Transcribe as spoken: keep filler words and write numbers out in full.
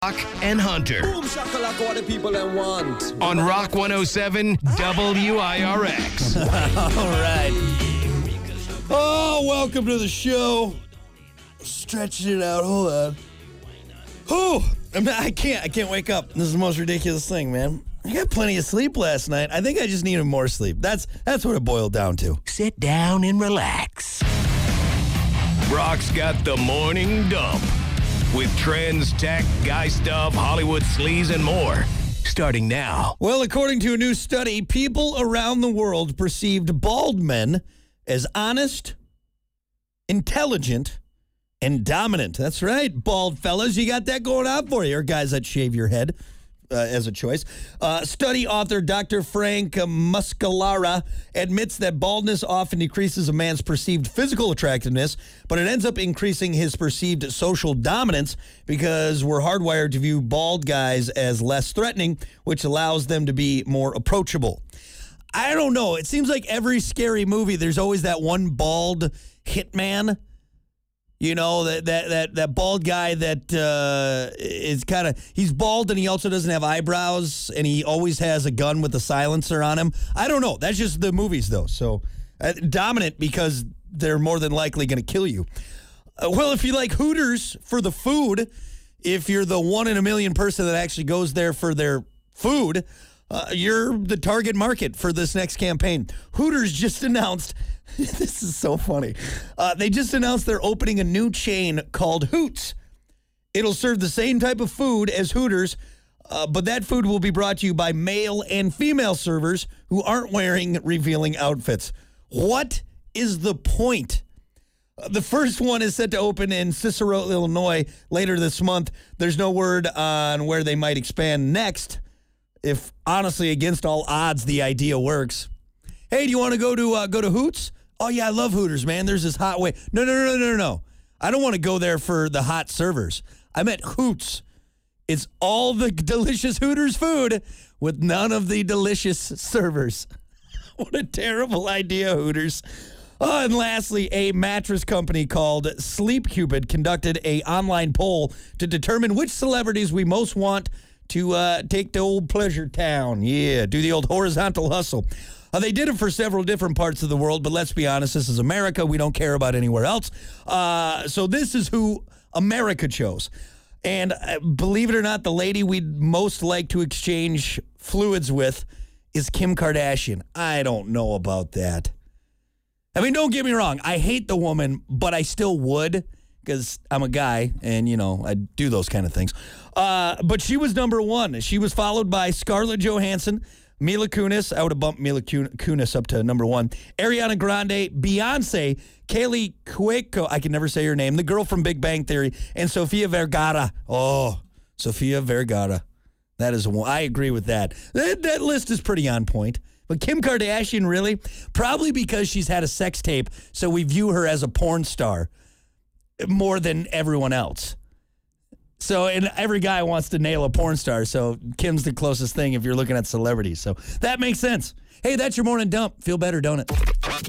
Rock and Hunter. Boom shakalaka, what the people them want. On Rock one oh seven W I R X. All right. Oh, welcome to the show. Stretching it out. Hold on. Oh, I'm not, I can't. I can't wake up. This is the most ridiculous thing, man. I got plenty of sleep last night. I think I just needed more sleep. That's that's what it boiled down to. Sit down and relax. Brock's got the morning dump with trends, tech, guy stuff, Hollywood sleaze, and more. Starting now. Well, according to a new study, people around the world perceived bald men as honest, intelligent, and dominant. That's right, bald fellas. You got that going on for you. Or guys that shave your head uh, as a choice. Uh, study author Doctor Frank Muscalara admits that baldness often decreases a man's perceived physical attractiveness, but it ends up increasing his perceived social dominance because we're hardwired to view bald guys as less threatening, which allows them to be more approachable. I don't know. It seems like every scary movie, there's always that one bald hitman. You know, that that that, that bald guy that uh, is kind of, he's bald and he also doesn't have eyebrows and he always has a gun with a silencer on him. I don't know. That's just the movies, though. So uh, dominant because they're more than likely going to kill you. Uh, well, if you like Hooters for the food, if you're the one in a million person that actually goes there for their food, uh, you're the target market for this next campaign. Hooters just announced, this is so funny, uh, they just announced they're opening a new chain called Hoots. It'll serve the same type of food as Hooters, uh, but that food will be brought to you by male and female servers who aren't wearing revealing outfits. What is the point? Uh, the first one is set to open in Cicero, Illinois later this month. There's no word on where they might expand next. If, honestly, against all odds, the idea works. Hey, do you want to go to uh, go to Hoots? Oh, yeah, I love Hooters, man. There's this hot way. No, no, no, no, no, no. I don't want to go there for the hot servers. I meant Hoots. It's all the delicious Hooters food with none of the delicious servers. What a terrible idea, Hooters. Oh, and lastly, a mattress company called Sleep Cupid conducted a online poll to determine which celebrities we most want to uh, take to old Pleasure Town. Yeah, do the old horizontal hustle. Uh, they did it for several different parts of the world, but let's be honest, this is America. We don't care about anywhere else. Uh, so this is who America chose. And uh, believe it or not, the lady we'd most like to exchange fluids with is Kim Kardashian. I don't know about that. I mean, don't get me wrong. I hate the woman, but I still would because I'm a guy and, you know, I do those kind of things. Uh, but she was number one. She was followed by Scarlett Johansson, Mila Kunis. I would have bumped Mila Kunis up to number one. Ariana Grande, Beyonce, Kaylee Cuoco, I can never say her name, the girl from Big Bang Theory, and Sofia Vergara. Oh, Sofia Vergara. That is one. I agree with that. That, that list is pretty on point. But Kim Kardashian, really? Probably because she's had a sex tape, so we view her as a porn star more than everyone else. So, and every guy wants to nail a porn star, so Kim's the closest thing if you're looking at celebrities. So that makes sense. Hey, that's your morning dump. Feel better, don't it?